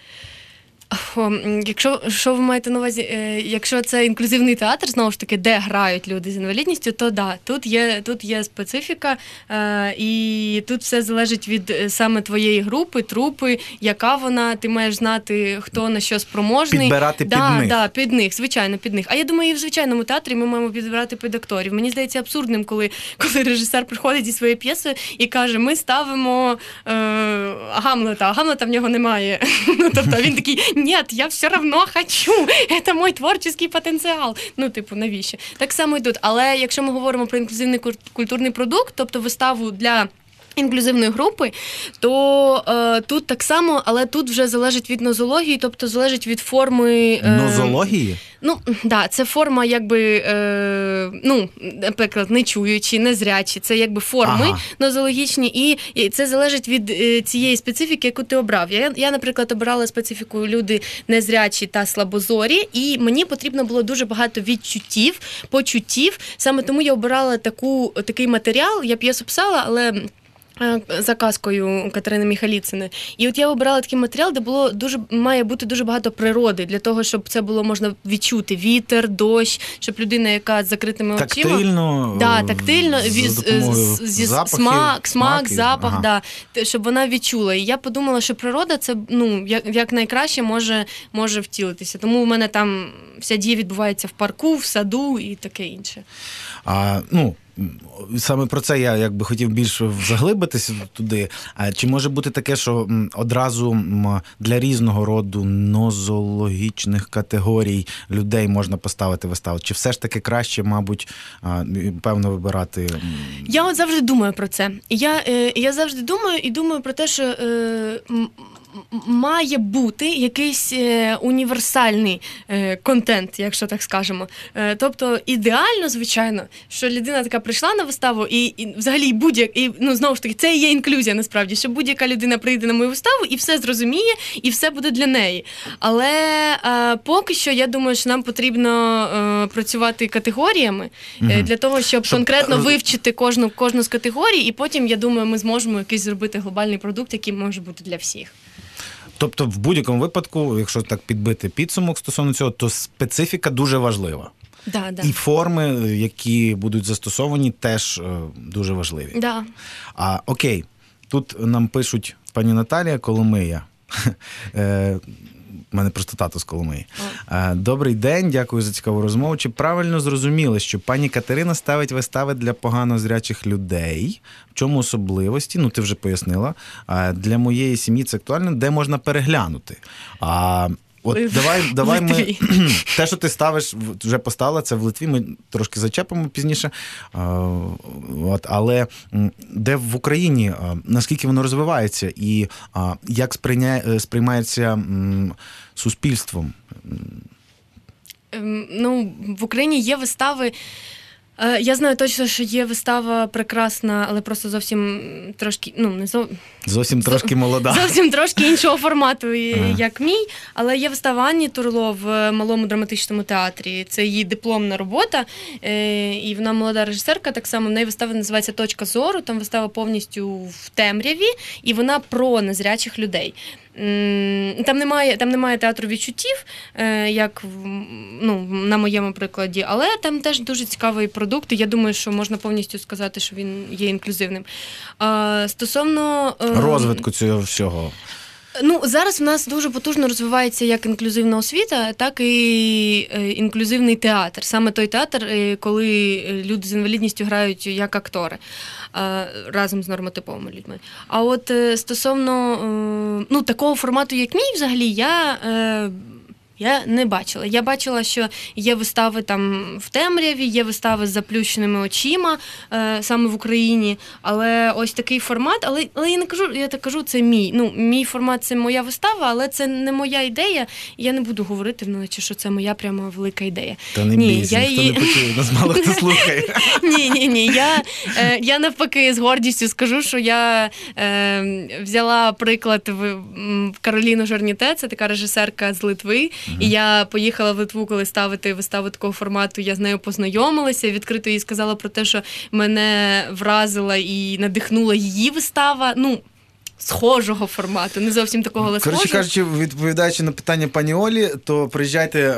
Speaker 2: Що ви маєте на увазі, якщо це інклюзивний театр, знову ж таки, де грають люди з інвалідністю, то да, тут є специфіка, і тут все залежить від саме твоєї групи, трупи, яка вона, ти маєш знати, хто на що спроможний.
Speaker 1: Підбирати під них.
Speaker 2: Да, під них, звичайно, під них. А я думаю, і в звичайному театрі ми маємо підбирати під акторів. Мені здається абсурдним, коли режисер приходить зі своєї п'єси і каже, ми ставимо Гамлета, а Гамлета в нього немає. Тобто він такий, нет, я все равно хочу, це мій творчий потенціал. Навіщо? Так само і тут. Але якщо ми говоримо про інклюзивний культурний продукт, тобто виставу для інклюзивної групи, то тут так само, але тут вже залежить від нозології, тобто залежить від форми...
Speaker 1: Нозології?
Speaker 2: Це форма, наприклад, нечуючі, незрячі, це форми нозологічні, і це залежить від цієї специфіки, яку ти обрав. Я, наприклад, обирала специфіку люди незрячі та слабозорі, і мені потрібно було дуже багато почуттів, саме тому я обирала такий матеріал, я п'єсу писала, але... за казкою Катерини Міхаліцини. І от я обирала такий матеріал, де має бути дуже багато природи, для того, щоб це було можна відчути. Вітер, дощ, щоб людина, яка з закритими очима... Тактильно, смак, запах, щоб вона відчула. І я подумала, що природа це, як найкраще може втілитися. Тому в мене там вся дія відбувається в парку, в саду і таке інше.
Speaker 1: Саме про це я хотів більше заглибитися туди. Чи може бути таке, що одразу для різного роду нозологічних категорій людей можна поставити виставу? Чи все ж таки краще, мабуть, певно, вибирати?
Speaker 2: Я завжди думаю про це. Я завжди думаю про те, що має бути якийсь універсальний контент, якщо так скажемо. Тобто ідеально, звичайно, що людина така прийшла на виставу і взагалі знову ж таки, це і є інклюзія насправді, що будь-яка людина прийде на мою виставу і все зрозуміє, і все буде для неї. Але поки що, я думаю, що нам потрібно працювати категоріями для того, щоб конкретно вивчити кожну з категорій, і потім, я думаю, ми зможемо якийсь зробити глобальний продукт, який може бути для всіх.
Speaker 1: Тобто, в будь-якому випадку, якщо так підбити підсумок стосовно цього, то специфіка дуже важлива.
Speaker 2: Да.
Speaker 1: І форми, які будуть застосовані, теж дуже важливі.
Speaker 2: Да.
Speaker 1: Окей, тут нам пишуть пані Наталія Коломия. У мене просто тато з Коломиї. Добрий день, дякую за цікаву розмову. Чи правильно зрозуміли, що пані Катерина ставить вистави для поганозрячих людей? В чому особливості? Ну, ти вже пояснила. Для моєї сім'ї це актуально, де можна переглянути. От давай ми... Те, що ти ставиш, вже поставила, це в Литві, ми трошки зачепимо пізніше. Але де в Україні, наскільки воно розвивається і як сприймається суспільством?
Speaker 2: Ну, в Україні є вистави. Я знаю точно, що є вистава прекрасна, але просто зовсім трошки,
Speaker 1: Зовсім трошки молода.
Speaker 2: Зовсім трошки іншого формату, як мій. Але є вистава Анні Турло в Малому драматичному театрі. Це її дипломна робота, і вона молода режисерка, так само. В неї вистава називається «Точка зору», там вистава повністю в темряві, і вона про незрячих людей. Там немає театру відчуттів, як на моєму прикладі, але там теж дуже цікавий продукт, і я думаю, що можна повністю сказати, що він є інклюзивним. Стосовно
Speaker 1: розвитку цього всього.
Speaker 2: Зараз в нас дуже потужно розвивається як інклюзивна освіта, так і інклюзивний театр. Саме той театр, коли люди з інвалідністю грають як актори разом з нормотиповими людьми. А от стосовно такого формату, як мій, взагалі, я не бачила. Я бачила, що є вистави там в темряві, є вистави з заплющеними очима, саме в Україні, але ось такий формат, але я так кажу, це мій. Мій формат – це моя вистава, але це не моя ідея, і я не буду говорити, що це моя прямо велика ідея.
Speaker 1: Та не бійся, ніхто не почує, нас мало хто слухає.
Speaker 2: Ні, я навпаки з гордістю скажу, що я взяла приклад в Кароліну Жорніте, це така режисерка з Литви, і я поїхала в Литву, коли ставити виставу такого формату, я з нею познайомилася, відкрито їй сказала про те, що мене вразила і надихнула її вистава, схожого формату, не зовсім такого, але схожого.
Speaker 1: Коротше кажучи, відповідаючи на питання пані Олі, то приїжджайте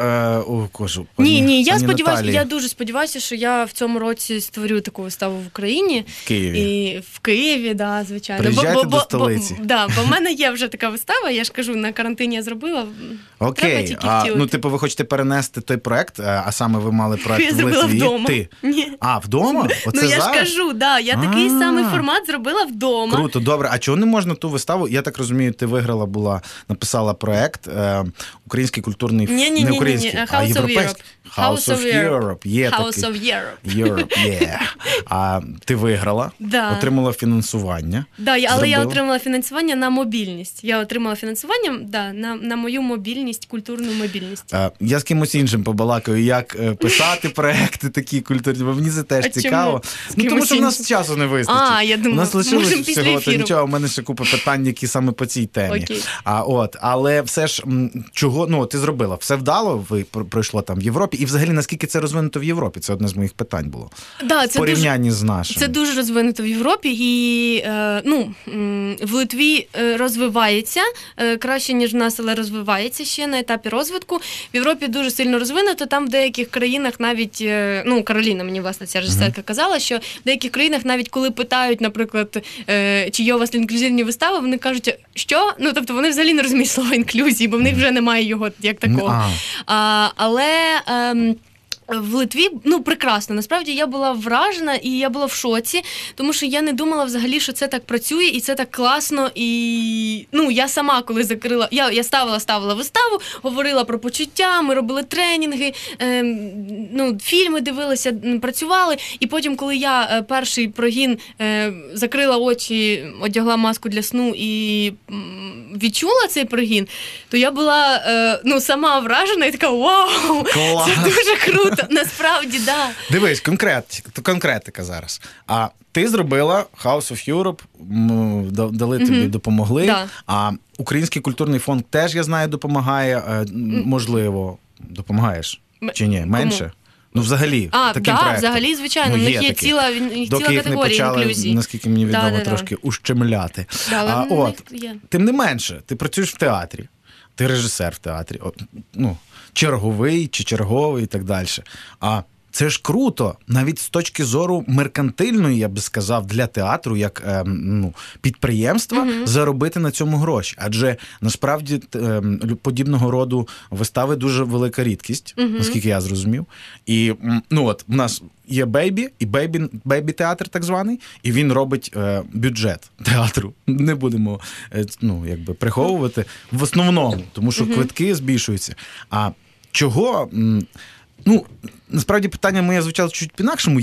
Speaker 2: Ні, я дуже сподіваюся, що я в цьому році створю таку виставу в Україні.
Speaker 1: В Києві.
Speaker 2: І в Києві, да, звичайно.
Speaker 1: Приїжджайте до столиці.
Speaker 2: Бо в мене є вже така вистава, я ж кажу, на карантині я зробила.
Speaker 1: Окей, ви хочете перенести той проект, а саме ви мали проект в Литві.
Speaker 2: Я зробила вдома.
Speaker 1: Ти?
Speaker 2: Ні.
Speaker 1: Вдома? Оце
Speaker 2: я ж кажу, да, я такий самий формат зробила вдома.
Speaker 1: Круто, добре. А чого не можна ту виставу? Я так розумію, ти написала проект український культурний...
Speaker 2: Не український,
Speaker 1: а європейський.
Speaker 2: House of Europe.
Speaker 1: Є
Speaker 2: House
Speaker 1: такий.
Speaker 2: of Europe.
Speaker 1: А ти виграла, отримала фінансування.
Speaker 2: Але я отримала фінансування на мобільність. Я отримала фінансування, на мою мобільність, культурну мобільність.
Speaker 1: Я з кимось іншим побалакаю, як писати проекти такі культурні, бо мені це теж цікаво. Тому що в нас часу не вистачить.
Speaker 2: Я думала,
Speaker 1: у нас лишилось всього,
Speaker 2: то
Speaker 1: нічого, у мене ще купа питань, які саме по цій темі.
Speaker 2: Окей.
Speaker 1: Але все ж, чого, ти зробила? Все вдало? Ви пройшло там в Європі? І взагалі, наскільки це розвинуто в Європі? Це одне з моїх питань було. В порівнянні з нашим.
Speaker 2: Це дуже розвинуто в Європі. І, в Литві розвивається краще, ніж в нас, але розвивається ще на етапі розвитку. В Європі дуже сильно розвинуто. Там в деяких країнах навіть, Кароліна мені, власне, ця режисерка казала, що в деяких країнах навіть коли питають, наприклад, чи є у вас інклюзивні вистави, вони кажуть, що? Тобто вони взагалі не розуміють слова інклюзії, бо в них вже немає його як такого. Але в Литві, прекрасно. Насправді я була вражена і я була в шоці, тому що я не думала взагалі, що це так працює і це так класно. І я сама, коли закрила, я ставила виставу, говорила про почуття, ми робили тренінги, фільми дивилися, працювали. І потім, коли я перший прогін закрила очі, одягла маску для сну і відчула цей прогін, то я була сама вражена і така: вау,
Speaker 1: клас!
Speaker 2: Це дуже круто. Насправді, да.
Speaker 1: Дивись, конкретика зараз. А ти зробила House of Europe, дали тобі, допомогли.
Speaker 2: Да.
Speaker 1: А Український культурний фонд теж, я знаю, допомагає. Можливо, допомагаєш? Чи ні? Менше? Взагалі, таким проєктом.
Speaker 2: Взагалі, звичайно. У них є ціла категорія інклюзії.
Speaker 1: Наскільки мені відомо, трошки ущемляти. Тим не менше, ти працюєш в театрі, ти режисер в театрі. Черговий чи черговий і так далі. А це ж круто, навіть з точки зору меркантильної, я би сказав, для театру, як підприємства, заробити на цьому гроші. Адже, насправді, подібного роду вистави дуже велика рідкість, наскільки я зрозумів. І, в нас є Бейбі, і Бейбі-театр так званий, і він робить бюджет театру. Не будемо, приховувати. В основному, тому що квитки збільшуються. А чого... насправді питання моє звучало чуть по-інакшому.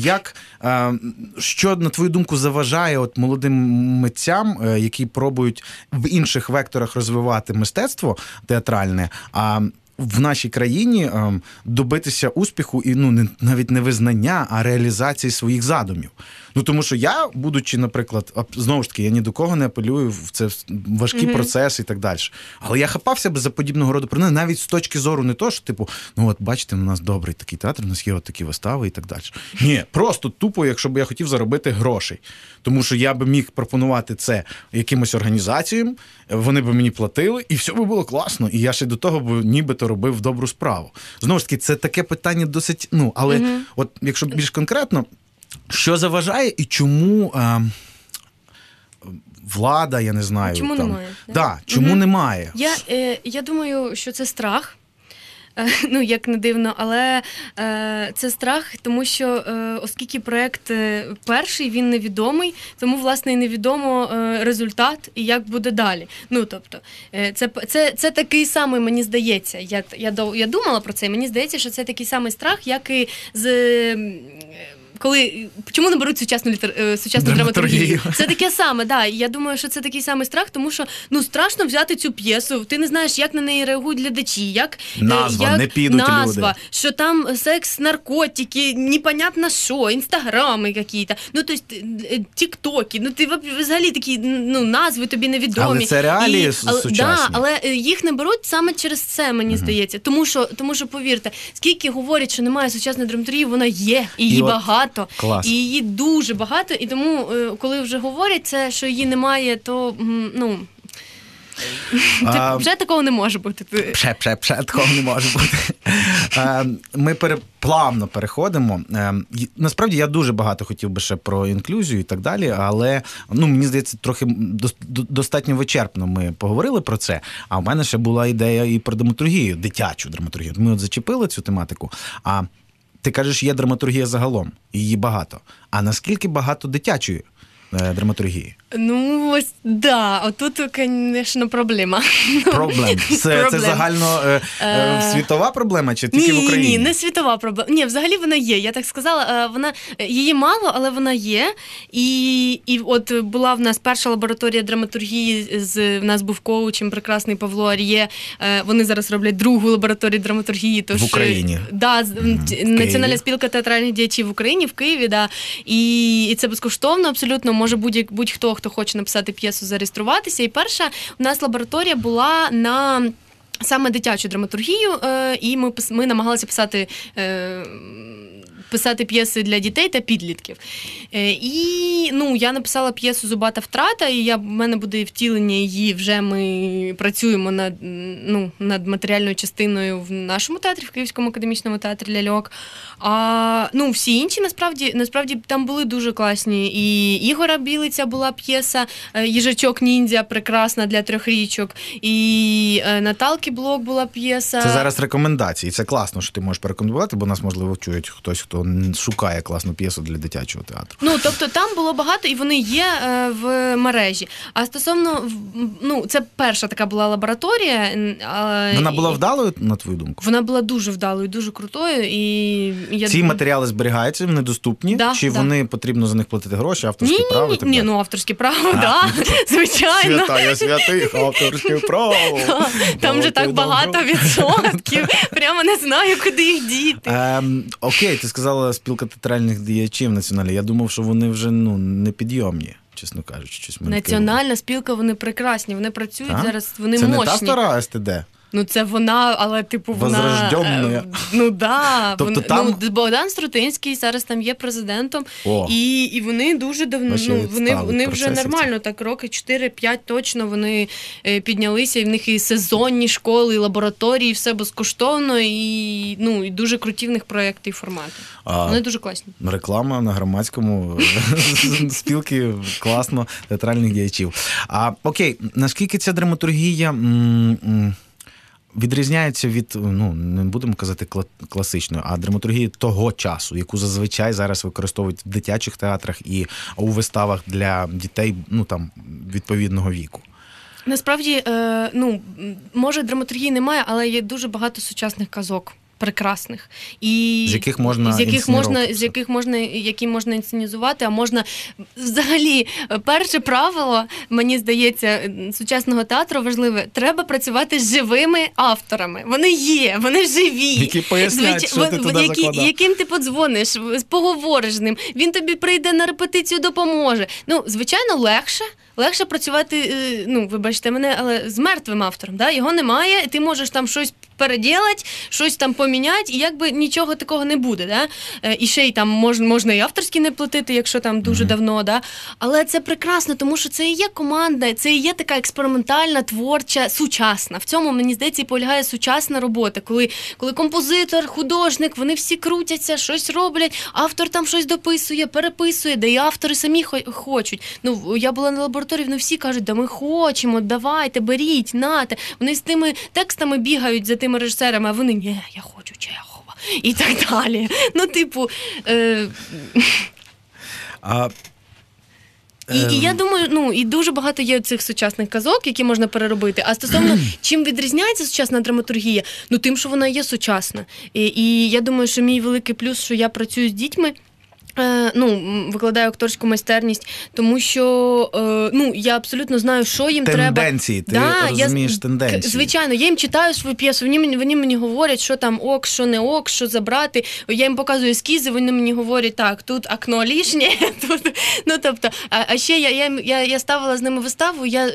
Speaker 1: Що, на твою думку, заважає молодим митцям, які пробують в інших векторах розвивати мистецтво театральне, а в нашій країні добитися успіху і навіть не визнання, а реалізації своїх задумів? Тому що я, будучи, наприклад, знову ж таки, я ні до кого не апелюю, це важкі процеси і так далі. Але я хапався б за подібного роду прояви, навіть з точки зору не то, що, бачите, у нас добрий такий театр, у нас є такі вистави і так далі. Ні, просто тупо, якщо б я хотів заробити грошей. Тому що я би міг пропонувати це якимось організаціям, вони б мені платили, і все би було класно. І я ще до того б нібито робив добру справу. Знову ж таки, це таке питання досить, але от якщо більш конкретно, що заважає і чому влада, я не знаю...
Speaker 2: Чому немає?
Speaker 1: Чому немає?
Speaker 2: Я думаю, що це страх. Як не дивно, але це страх, тому що оскільки проєкт перший, він невідомий, тому, власне, і невідомо результат і як буде далі. Це такий самий, мені здається, я думала про це, і мені здається, що це такий самий страх, як і чому не беруть сучасну драматургію? Це таке саме, да. Я думаю, що це такий самий страх, тому що страшно взяти цю п'єсу, ти не знаєш, як на неї реагують глядачі,
Speaker 1: не підуть люди.
Speaker 2: Що там секс, наркотики, непонятно що, інстаграми якісь, тіктоки, ти взагалі такі, назви тобі невідомі.
Speaker 1: Але це реалії сучасні.
Speaker 2: Да, але їх не беруть саме через це, мені здається. Тому що, повірте, скільки говорять, що немає сучасної драматургії, вона є, і її багато.
Speaker 1: Клас.
Speaker 2: І її дуже багато, і тому, коли вже говорять це, що її немає, то, вже такого не може бути.
Speaker 1: Такого не може бути. Ми плавно переходимо. Насправді, я дуже багато хотів би ще про інклюзію і так далі, але, мені здається, трохи достатньо вичерпно ми поговорили про це, а в мене ще була ідея і про драматургію, дитячу драматургію. Ми зачепили цю тематику, а ти кажеш, є драматургія загалом, її багато. А наскільки багато дитячої драматургії?
Speaker 2: Ось, да, отут, звісно, проблема.
Speaker 1: Це загально світова проблема чи тільки в Україні?
Speaker 2: Ні, не світова проблема. Ні, взагалі вона є. Я так сказала, її мало, але вона є. І от була в нас перша лабораторія драматургії, в нас був коучем прекрасний Павло Ар'є. Вони зараз роблять другу лабораторію драматургії.
Speaker 1: В Україні?
Speaker 2: Да, Національна спілка театральних діячів в Україні, в Києві, да. І це безкоштовно абсолютно. Може будь-хто, хто хоче написати п'єсу, зареєструватися. І перша у нас лабораторія була на саме дитячу драматургію, і ми намагалися писати писати п'єси для дітей та підлітків. І я написала п'єсу «Зубата втрата», і в мене буде втілення її, вже ми працюємо над матеріальною частиною в нашому театрі, в Київському академічному театрі ляльок. А всі інші, насправді там були дуже класні. І Ігора Білиця була п'єса «Їжачок ніндзя», прекрасна для 3-річок. І Наталки Блок була п'єса.
Speaker 1: Це зараз рекомендації. Це класно, що ти можеш порекомендувати, бо нас, можливо, чують хтось, хто шукає класну п'єсу для дитячого театру.
Speaker 2: Тобто там було багато, і вони є в мережі. А стосовно, це перша така була лабораторія.
Speaker 1: Вона була вдалою, на твою думку?
Speaker 2: Вона була дуже вдалою, дуже крутою.
Speaker 1: Ці матеріали зберігаються, вони доступні? Чи вони потрібно за них платити гроші, авторські права?
Speaker 2: Ні, авторські права, звичайно.
Speaker 1: Святая святих, авторське право.
Speaker 2: Там же так багато відсотків. Прямо не знаю, куди їх діти.
Speaker 1: Окей, ти сказала спілка театральних діячів національних. Я думав, що вони вже непідйомні, чесно кажучи.
Speaker 2: Національна спілка, вони прекрасні, вони працюють зараз, вони мощні.
Speaker 1: Це не та стара СТД?
Speaker 2: Це вона, але вона...
Speaker 1: Тобто
Speaker 2: Богдан Струтинський зараз там є президентом. І вони дуже давно, вони вже нормально, так роки 4-5 точно вони піднялися, і в них і сезонні школи, і лабораторії, і все безкоштовно, і дуже круті в них проєкти і формати. Вони дуже класні.
Speaker 1: Реклама на громадському спілки, класно, театральних діячів. Окей, наскільки ця драматургія відрізняється від, не будемо казати класичної, а драматургії того часу, яку зазвичай зараз використовують в дитячих театрах і у виставах для дітей, відповідного віку?
Speaker 2: Насправді, може драматургії немає, але є дуже багато сучасних казок. Прекрасних. І які можна інсценізувати, а можна взагалі, перше правило, мені здається, сучасного театру важливе, треба працювати з живими авторами. Вони є, вони живі.
Speaker 1: Які пояснять, що ти туди закладав.
Speaker 2: Яким ти подзвониш, поговориш з ним, він тобі прийде на репетицію, допоможе. Звичайно, легше працювати, вибачте мене, але з мертвим автором. Да? Його немає, ти можеш там щось переділати, щось там поміняти, і якби нічого такого не буде. Да? І ще й там можна і авторські не платити, якщо там дуже давно. Да? Але це прекрасно, тому що це і є команда, це і є така експериментальна, творча, сучасна. В цьому, мені здається, і полягає сучасна робота, коли композитор, художник, вони всі крутяться, щось роблять, автор там щось дописує, переписує, да і автори самі хочуть. Я була на лабораторії, всі кажуть, да ми хочемо, давайте, беріть, нате. Вони з тими текстами бігають за тими режисерами, а вони, ні, я хочу Чехова. І так далі. І я думаю, і дуже багато є цих сучасних казок, які можна переробити. А стосовно, чим відрізняється сучасна драматургія? Тим, що вона є сучасна. І я думаю, що мій великий плюс, що я працюю з дітьми, викладаю акторську майстерність, тому що я абсолютно знаю, що їм треба.
Speaker 1: Тенденції, ти розумієш тенденції.
Speaker 2: Звичайно, я їм читаю свою п'єсу, вони мені говорять, що там ок, що не ок, що забрати. Я їм показую ескізи, вони мені говорять, так, тут окно лишнє, тут... тобто, а ще я ставила з ними виставу, я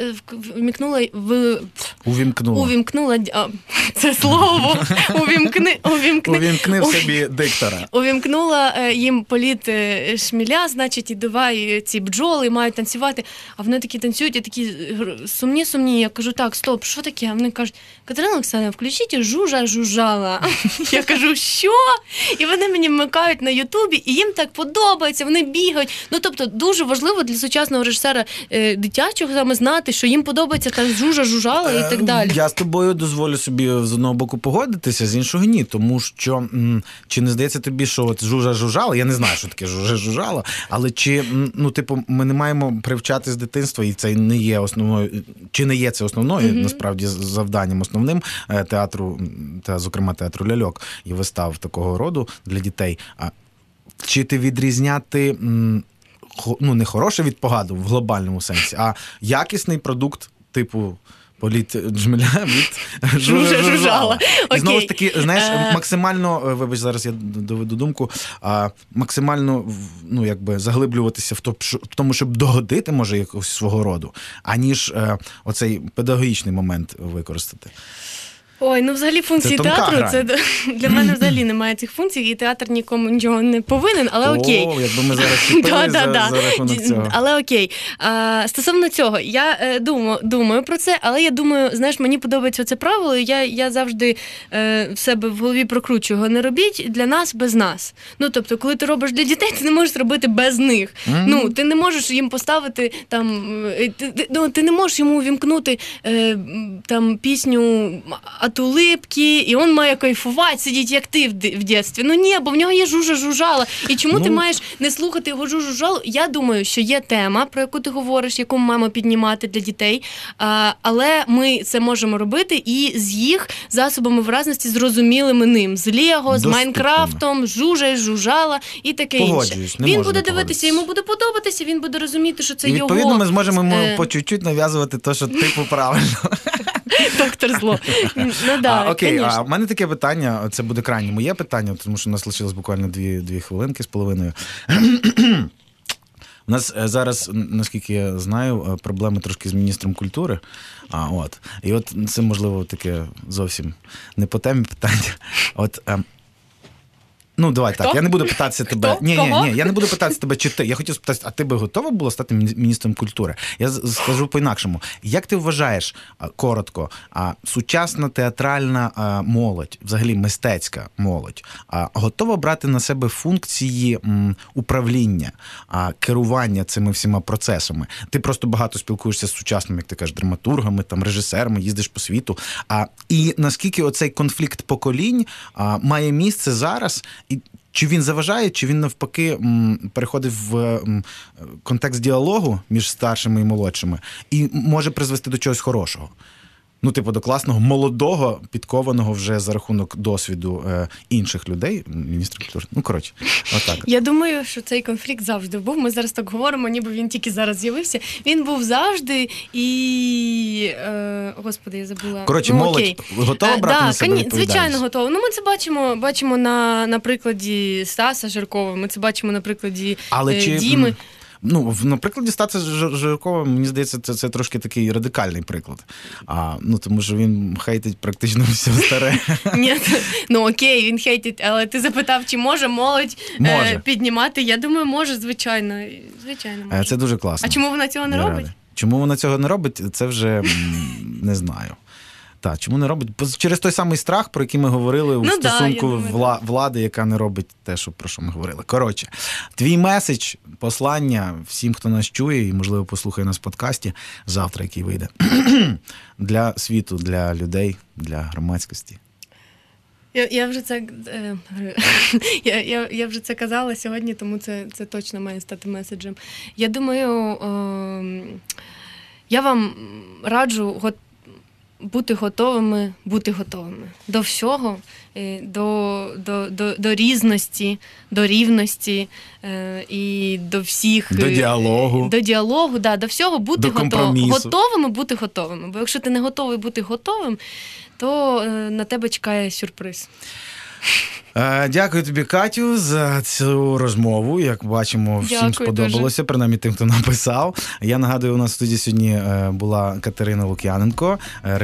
Speaker 2: увімкнула, це слово,
Speaker 1: увімкни в собі диктора.
Speaker 2: Увімкнула їм політ Шміля, значить, і давай ці бджоли мають танцювати. А вони такі танцюють, і такі сумні. Я кажу, так, стоп, що таке? А вони кажуть, Катерина Олександрівна, включіть «Жужа жужжала». Я кажу, що? І вони мені вмикають на Ютубі, і їм так подобається, вони бігають. Тобто, дуже важливо для сучасного режисера дитячого саме знати, що їм подобається так «Жужа жужжала» і так далі.
Speaker 1: Я з тобою дозволю собі з одного боку погодитися, з іншого ні, тому що, чи не здається тобі, що от «Жужа жужжала», я не знаю, що таке жужжала, але чи, ми не маємо привчати з дитинства, і це не є основною, чи не є це основною, насправді, завданням основним театру, та, зокрема, театру ляльок і вистав такого роду для дітей. Вчити відрізняти, не хороше від поганого в глобальному сенсі, а якісний продукт типу політ Джмеля від жужжала. І знову ж таки, знаєш, максимально, вибач, зараз я доведу думку, максимально, заглиблюватися в тому, щоб догодити, може, якогось свого роду, аніж оцей педагогічний момент використати.
Speaker 2: Ой, ну взагалі функції театру, це для мене взагалі немає цих функцій, і театр нікому нічого не повинен, але окей.
Speaker 1: О, якби ми зараз чіпили за рахунок цього.
Speaker 2: Але окей. Стосовно цього, я думаю про це, але я думаю, знаєш, мені подобається це правило, я завжди в себе в голові прокручую його, не робіть для нас без нас. Ну, тобто, коли ти робиш для дітей, ти не можеш робити без них. Ну, ти не можеш їм поставити там, ти не можеш йому увімкнути там пісню «А тулипки», і він має кайфувати, сидіти, як ти в дитинстві. Ну ні, бо в нього є жужа-жужала. І чому ти маєш не слухати його жужу-жужалу? Я думаю, що є тема, про яку ти говориш, яку ми маємо піднімати для дітей, але ми це можемо робити і з їх засобами виразності зрозумілими ним. З Лего, з Майнкрафтом, жужа і жужала і таке інше. Він буде дивитися, йому буде подобатися, він буде розуміти, що це його.
Speaker 1: Відповідно, ми зможемо йому по чуть-чуть нав'язувати те, що типу правильно.
Speaker 2: Доктор зло. Ну, да,
Speaker 1: окей, а в мене таке питання, це буде крайнє моє питання, тому що у нас лишилось буквально 2 хвилинки з половиною. У нас зараз, наскільки я знаю, проблеми трошки з міністром культури. І от це, можливо, таке зовсім не по темі питання. Ну, давай так, я не буду питатися тебе. Ні, я не буду питатися тебе, чи ти. Я хотів спитати, а ти би готова була стати міністром культури? Я скажу по-інакшому. Як ти вважаєш, коротко, сучасна театральна молодь, взагалі мистецька молодь, готова брати на себе функції управління, керування цими всіма процесами? Ти просто багато спілкуєшся з сучасними, як ти кажеш, драматургами, там, режисерами, їздиш по світу. І наскільки оцей конфлікт поколінь має місце зараз? І чи він заважає, чи він навпаки переходить в контекст діалогу між старшими і молодшими і може призвести до чогось хорошого? Ну, типу, до класного, молодого, підкованого вже за рахунок досвіду інших людей, міністра культури. Ну, коротше, отак.
Speaker 2: Я думаю, що цей конфлікт завжди був. Ми зараз так говоримо, ніби він тільки зараз з'явився. Він був завжди і... Господи, я забула.
Speaker 1: Коротше, молодь готова брати на себе відповідальність?
Speaker 2: Звичайно, готова. Ну, ми це бачимо на прикладі Стаса Жиркова, ми це бачимо на прикладі Діми.
Speaker 1: Ну, на прикладі Стаса Жиркова, мені здається, це трошки такий радикальний приклад. Тому що він хейтить практично все старе.
Speaker 2: Ні, ну окей, він хейтить, але ти запитав, чи може молодь піднімати? Я думаю, може, звичайно. Звичайно, може.
Speaker 1: Це дуже класно.
Speaker 2: А чому вона цього не робить?
Speaker 1: Чому вона цього не робить, це вже не знаю. Так, чому не робить? Через той самий страх, про який ми говорили у стосунку влади, яка не робить те, про що ми говорили. Коротше, твій меседж, послання всім, хто нас чує і, можливо, послухає нас в подкасті завтра, який вийде, для світу, для людей, для громадськості.
Speaker 2: Я вже це казала сьогодні, тому це точно має стати меседжем. Я думаю, я вам раджу бути готовими до всього, до різності, до рівності і до всіх...
Speaker 1: До діалогу.
Speaker 2: До діалогу, да, до всього бути готовими, бути готовими. Бо якщо ти не готовий бути готовим, то на тебе чекає сюрприз.
Speaker 1: Дякую тобі, Катю, за цю розмову. Як бачимо, всім сподобалося, принаймні тим, хто написав. Я нагадую, у нас в студії сьогодні була Катерина Лук'яненко,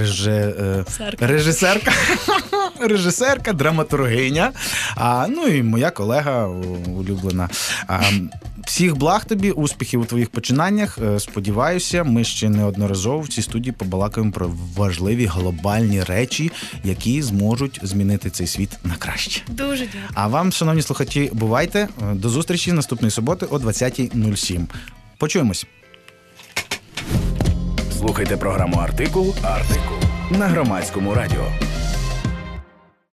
Speaker 1: режисерка, драматургиня, ну і моя колега улюблена. Всіх благ тобі, успіхів у твоїх починаннях. Сподіваюся, ми ще неодноразово в цій студії побалакаємо про важливі глобальні речі, які зможуть змінити цей світ на краще.
Speaker 2: Дуже дякую.
Speaker 1: А вам, шановні слухачі, бувайте. До зустрічі наступної суботи о 20:07. Почуємось. Слухайте програму «Артикул» на Громадському радіо.